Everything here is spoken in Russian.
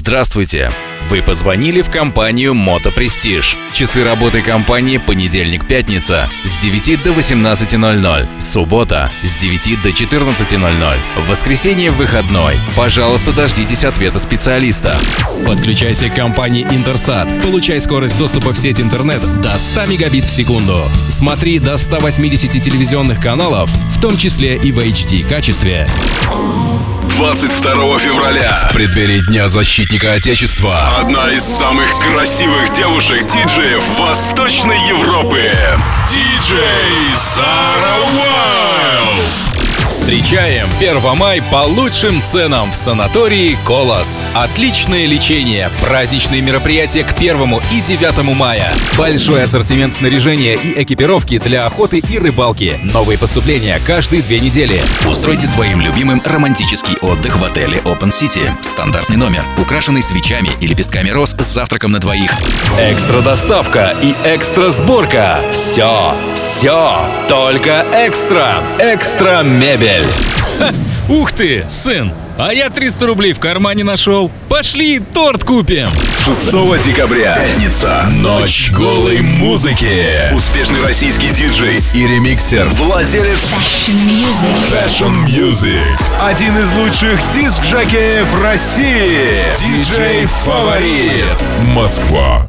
Здравствуйте! Вы позвонили в компанию «Мотопрестиж». Часы работы компании понедельник-пятница с 9 до 18:00, суббота с 9 до 14:00, воскресенье выходной. Пожалуйста, дождитесь ответа специалиста. Подключайся к компании «Интерсат». Получай скорость доступа в сеть интернет до 100 мегабит в секунду. Смотри до 180 телевизионных каналов, в том числе и в HD качестве. 22 февраля, в преддверии Дня защитника Отечества, одна из самых красивых девушек-диджеев Восточной Европы, диджей Сара Уайлд. Встречаем 1 мая по лучшим ценам в санатории «Колос». Отличное лечение, праздничные мероприятия к 1 и 9 мая. Большой ассортимент снаряжения и экипировки для охоты и рыбалки. Новые поступления каждые 2 недели. Устройте своим любимым романтический отдых в отеле Open City. Стандартный номер, украшенный свечами и лепестками роз с завтраком на двоих. Экстра доставка и экстра сборка. Все, только экстра. Экстра мебель. Ха, ух ты, сын! А я 300 рублей в кармане нашел. Пошли торт купим. 6 декабря, пятница, ночь голой музыки. Успешный российский диджей и ремиксер, владелец Fashion Music. Один из лучших диск-жокеев России, диджей Фаворит. Москва.